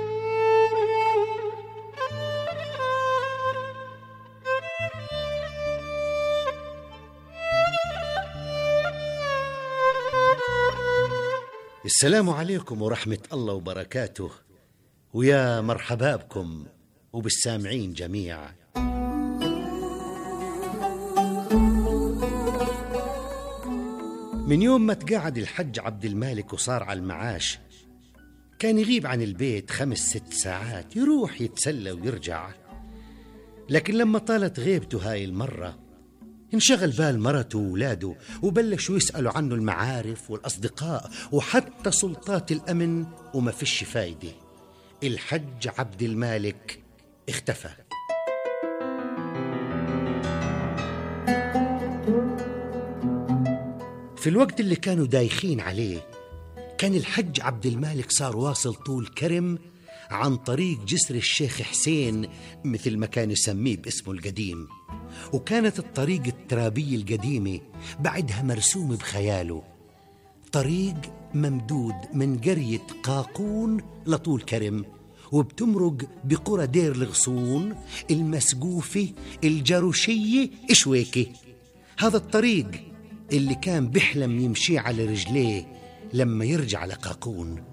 السلام عليكم ورحمة الله وبركاته، ويا مرحبا بكم وبالسامعين جميعا. من يوم ما تقاعد الحج عبد المالك وصار على المعاش، كان يغيب عن البيت خمس ست ساعات، يروح يتسلى ويرجع. لكن لما طالت غيبته هاي المرة انشغل بال مرته وولاده، وبلشوا يسألوا عنه المعارف والأصدقاء وحتى سلطات الأمن، وما فيش فايدة. الحج عبد المالك اختفى. في الوقت اللي كانوا دايخين عليه، كان الحج عبد المالك صار واصل طول كرم عن طريق جسر الشيخ حسين، مثل ما كان يسميه باسمه القديم. وكانت الطريق الترابية القديمة بعدها مرسوم بخياله، طريق ممدود من قرية قاقون لطول كرم، وبتمرق بقرى دير الغصون، المسقوفة، الجاروشية، إشويكة. هذا الطريق اللي كان بيحلم يمشي على رجليه لما يرجع لقاقون.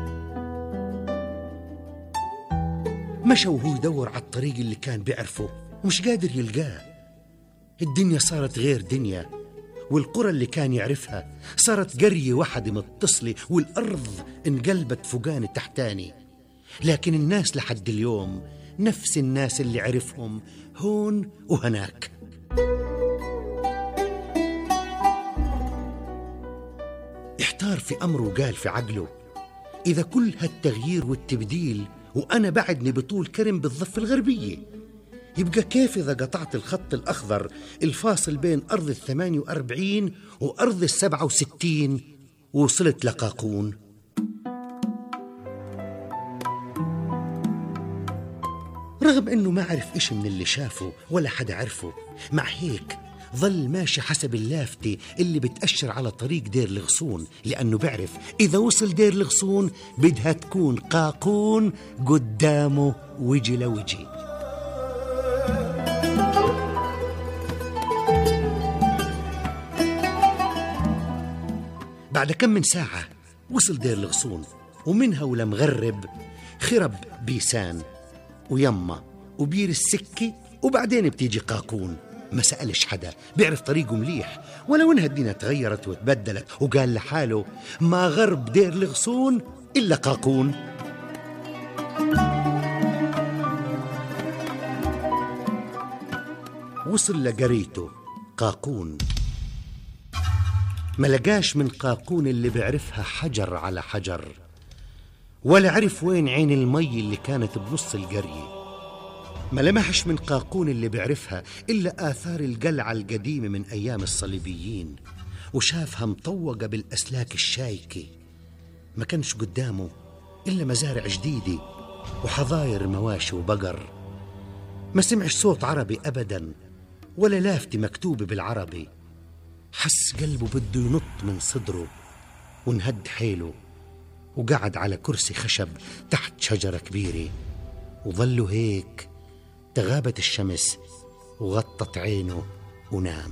مشى وهو يدور على الطريق اللي كان بيعرفه ومش قادر يلقاه. الدنيا صارت غير دنيا، والقرى اللي كان يعرفها صارت قرية واحدة متصلة، والأرض انقلبت فوقاني تحتاني. لكن الناس لحد اليوم نفس الناس اللي عرفهم هون وهناك. احتار في أمره وقال في عقله: إذا كل هالتغيير والتبديل وأنا بعدني بطول كرم بالضفة الغربية، يبقى كيف إذا قطعت الخط الأخضر الفاصل بين أرض الثمانية وأربعين وأرض السبعة وستين ووصلت لقاقون؟ رغم أنه ما عرف إيش من اللي شافه ولا حدا عرفه، مع هيك ظل ماشي حسب اللافتة اللي بتأشر على طريق دير الغصون، لأنه بعرف إذا وصل دير الغصون بدها تكون قاقون قدامه وجه لوجه. بعد كم من ساعة وصل دير الغصون، ومنها ولمغرب خرب بيسان ويما وبير السكة، وبعدين بتيجي قاقون. ما سألش حدا، بيعرف طريقه مليح، ولو انها الدنيا تغيرت وتبدلت، وقال لحاله: ما غرب دير الغصون إلا قاقون. وصل لقريته قاقون، ما لقاش من قاقون اللي بيعرفها حجر على حجر، ولا عرف وين عين المي اللي كانت بنص القرية. ما لمحش من قاقون اللي بيعرفها إلا آثار القلعة القديمة من أيام الصليبيين، وشافها مطوقة بالأسلاك الشايكة. ما كانش قدامه إلا مزارع جديدة وحظاير مواشي وبقر. ما سمعش صوت عربي أبدا، ولا لافتة مكتوبة بالعربي. حس قلبه بده ينط من صدره، ونهد حيله وقعد على كرسي خشب تحت شجرة كبيرة، وظلوا هيك تغابت الشمس وغطت عينه ونام.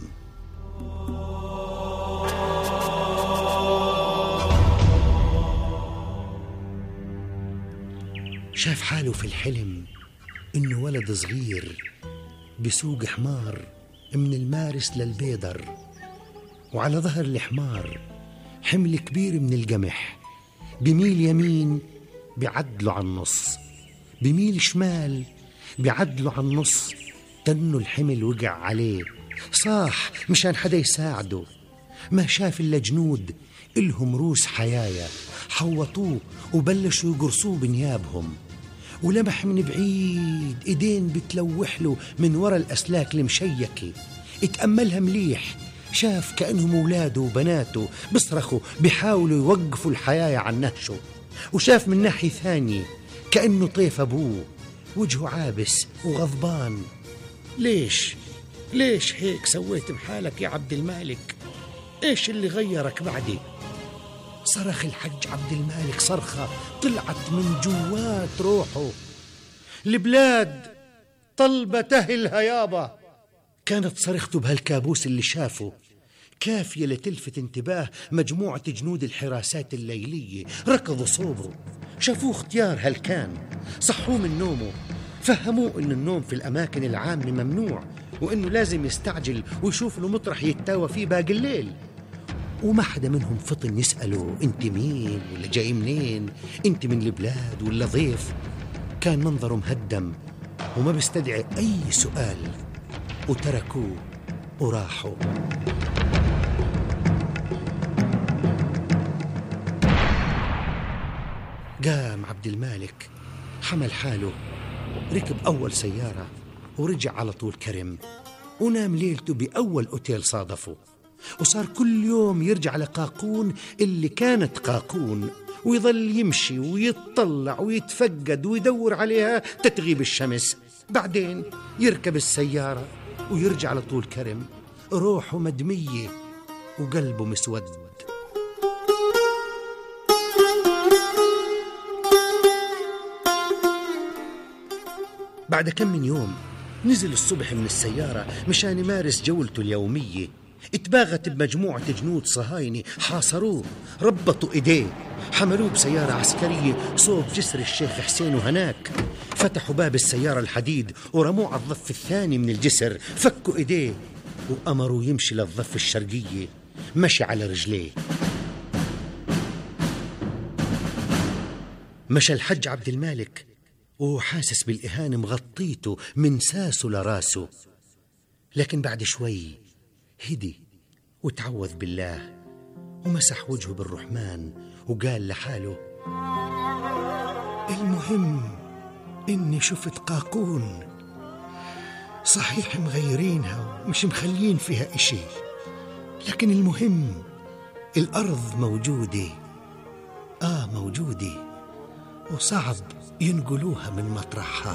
شاف حاله في الحلم إنه ولد صغير بسوق حمار من المارس للبيدر، وعلى ظهر الحمار حمل كبير من القمح، بميل يمين بيعدله على النص، بميل شمال بيعدله على النص. تنه الحمل وقع عليه، صاح مشان حدا يساعده. ما شاف إلا جنود إلهم روس حيايا، حوطوه وبلشوا يقرصوه بنيابهم، ولمح من بعيد إيدين بتلوح له من وراء الأسلاك المشيكة. اتأملها مليح، شاف كأنهم أولاده وبناته بصرخوا بيحاولوا يوقفوا الحياة عن نهشه. وشاف من ناحية ثانية كأنه طيف أبوه، وجهه عابس وغضبان. ليش؟ ليش هيك سويت بحالك يا عبد المالك؟ إيش اللي غيرك بعدي؟ صرخ الحج عبد المالك صرخة طلعت من جوات روحه. البلاد طلبة تهلها يابا. كانت صرخته بهالكابوس اللي شافه كافية لتلفت انتباه مجموعة جنود الحراسات الليلية. ركضوا صوبه، شافوه اختيار هالكان، صحوه من نومه، فهموه إن النوم في الأماكن العامة ممنوع، وإنه لازم يستعجل ويشوف له مطرح يتاوى فيه باقي الليل. وما حدا منهم فطن يسأله أنت مين ولا جاي منين، أنت من البلاد ولا ضيف. كان منظره مهدم وما بيستدعي أي سؤال، وتركوه وراحوا. قام عبد المالك، حمل حاله، ركب أول سيارة ورجع على طول كرم، ونام ليلته بأول أوتيل صادفه. وصار كل يوم يرجع لقاقون اللي كانت قاقون، ويظل يمشي ويتطلع ويتفقد ويدور عليها تتغيب الشمس. بعدين يركب السيارة ويرجع على طول كرم، روحه مدمية وقلبه مسود. بعد كم من يوم نزل الصبح من السيارة مشان يمارس جولته اليومية. اتباغت بمجموعة جنود صهاينة، حاصروه، ربطوا إيديه، حملوه بسيارة عسكرية صوب جسر الشيخ حسين وهناك. فتحوا باب السيارة الحديد ورموه على الضفة الثاني من الجسر، فكوا إيديه وأمروا يمشي للضفة الشرقية. مشي على رجليه. مشى الحج عبد المالك وهو حاسس بالإهانة مغطيته من ساسه لراسه، لكن بعد شوي هدي وتعوذ بالله ومسح وجهه بالرحمن وقال لحاله: المهم إني شفت قاقون، صحيح مغيرينها ومش مخلين فيها إشي، لكن المهم الأرض موجودة. آه موجودة، وصعب ينقلوها من مطرحها.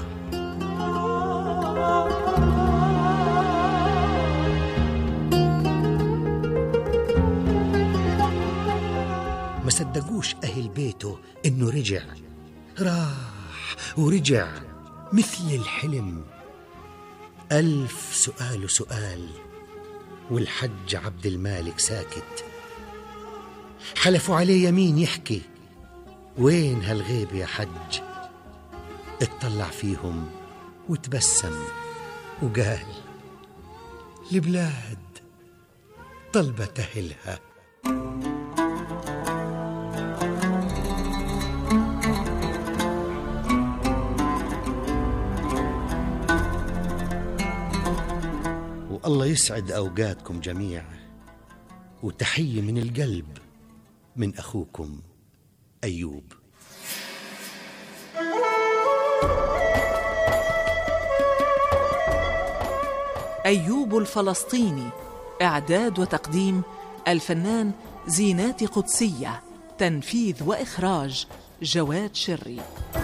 ما صدقوش أهل بيته إنه رجع، راح ورجع مثل الحلم. ألف سؤال وسؤال والحج عبد المالك ساكت. حلفوا عليه يمين يحكي: وين هالغيب يا حج؟ اطلع فيهم وتبسم وقال: البلاد طلبة أهلها. والله يسعد أوقاتكم جميعا، وتحية من القلب من أخوكم أيوب. أيوب الفلسطيني، إعداد وتقديم الفنان زينات قدسية، تنفيذ وإخراج جواد شري.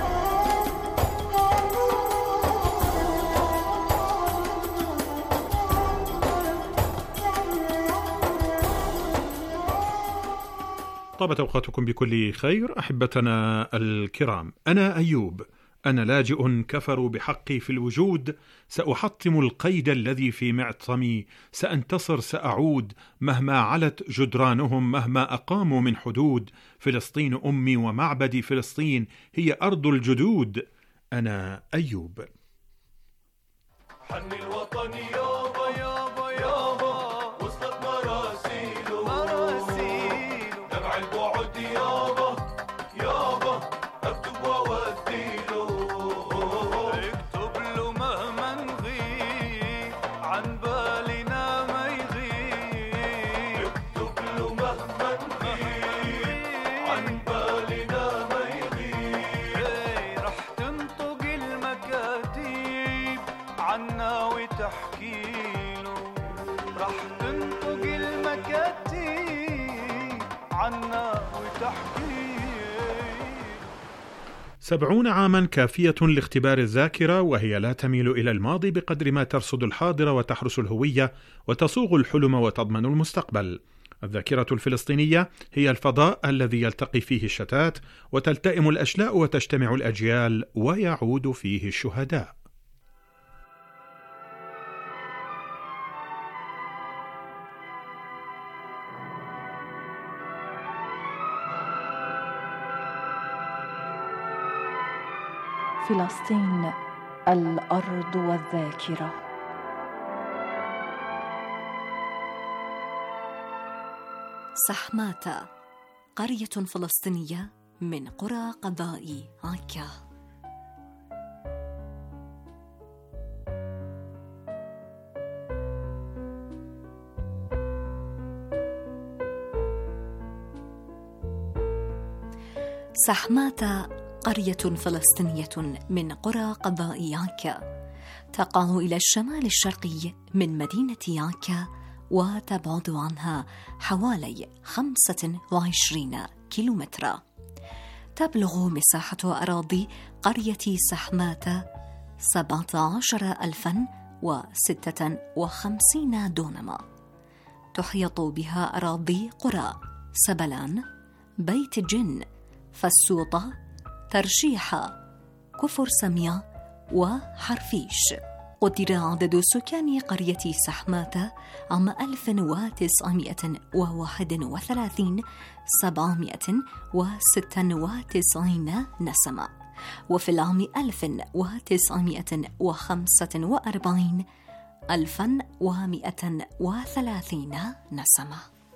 طابت أوقاتكم بكل خير أحبتنا الكرام. أنا أيوب، أنا لاجئ كفروا بحقي في الوجود، سأحطم القيد الذي في معطمي، سأنتصر سأعود مهما علت جدرانهم، مهما أقاموا من حدود. فلسطين أمي ومعبدي، فلسطين هي أرض الجدود. أنا أيوب. حن الوطن يابا يابا يابا، وصلت مراسيله مراسيله، دمع البعد يابا يابا، اكتب ووديله، اكتب له مهما نغيب عن بالنا ما يغيب، اكتب له مهما نغيب عن بالنا ما يغيب، رح تنطق عنا وتحكي. سبعون عاما كافية لاختبار الذاكرة، وهي لا تميل إلى الماضي بقدر ما ترصد الحاضر وتحرس الهوية وتصوغ الحلم وتضمن المستقبل. الذاكرة الفلسطينية هي الفضاء الذي يلتقي فيه الشتات وتلتئم الأشلاء وتجتمع الأجيال ويعود فيه الشهداء. فلسطين الأرض والذاكرة. سحماتا، قرية فلسطينية من قرى قضاء عكا. سحماتا قرية فلسطينية من قرى قضاء عكا، تقع إلى الشمال الشرقي من مدينة عكا، وتبعد عنها حوالي خمسة وعشرين كيلومترا. تبلغ مساحة أراضي قرية سحماتا سبعة عشر ألفا وستة وخمسين دونما. تحيط بها أراضي قرى سبلان، بيت جن، فالسوطة، ترشيحة، كفر سمية، وحرفيش. قدر عدد سكان قرية سحماتا عام ألف وتسعمائة وواحد وثلاثين سبعمائة وستة وتسعين نسمة، وفي العام ألف وتسعمائة وخمسة وأربعين ألفا ومائة وثلاثين نسمة.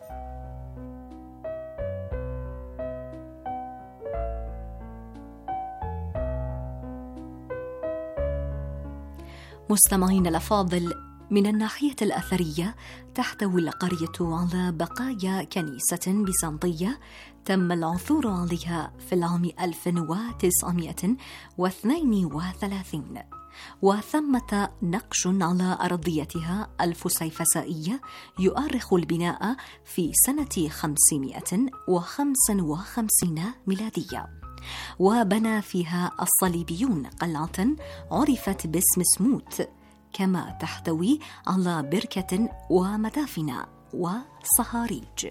مستمعين الأفاضل، من الناحية الأثرية تحتوي القرية على بقايا كنيسة بيزنطية تم العثور عليها في العام ألف وتسعمائة واثنين وثلاثين، وثمة نقش على أرضيتها الفسيفسائية يؤرخ البناء في سنة خمسمائة وخمسة وخمسين ميلادية، وبنى فيها الصليبيون قلعة عرفت باسم سموت، كما تحتوي على بركة ومدافن وصهاريج.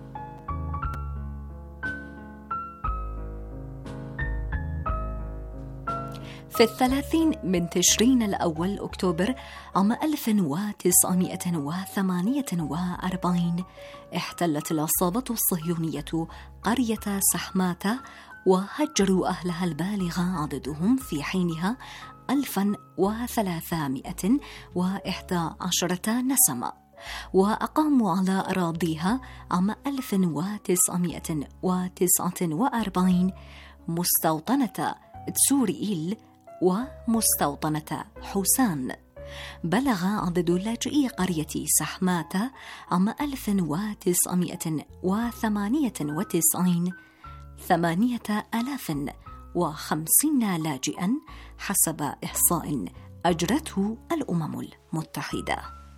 في الثلاثين من تشرين الأول أكتوبر عام ألف وتسعمائة وثمانية وأربعين احتلت العصابة الصهيونية قرية سحماتا، وهجروا أهلها البالغ عددهم في حينها ألفا وثلاثمائة وإحدى عشرة نسمة، وأقاموا على أراضيها عام ألف وتسعمائة وتسعة وأربعين مستوطنة تسوريل ومستوطنة حسان. بلغ عدد لاجئي قرية سحماتا عام ألف وتسعمائة وثمانية وتسعين ثمانية آلاف وخمسين لاجئا حسب إحصاء أجرته الأمم المتحدة.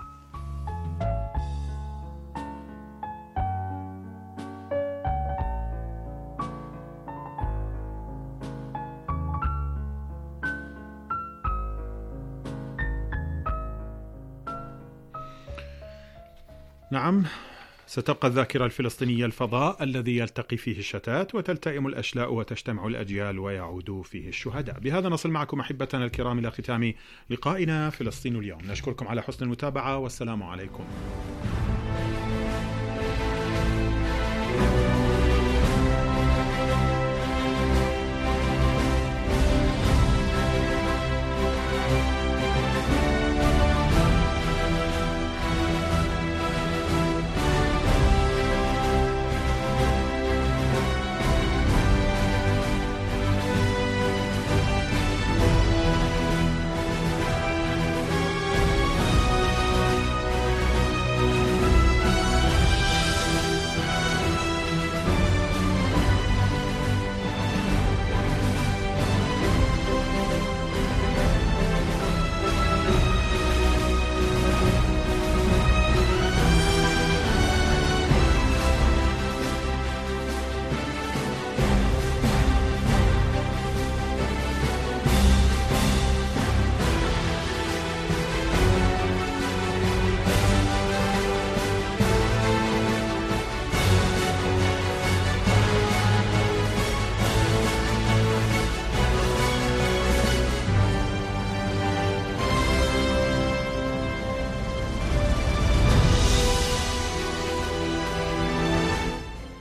نعم، ستبقى الذاكرة الفلسطينية الفضاء الذي يلتقي فيه الشتات وتلتئم الأشلاء وتجتمع الأجيال ويعود فيه الشهداء. بهذا نصل معكم أحبتنا الكرام إلى ختام لقائنا فلسطين اليوم. نشكركم على حسن المتابعة والسلام عليكم.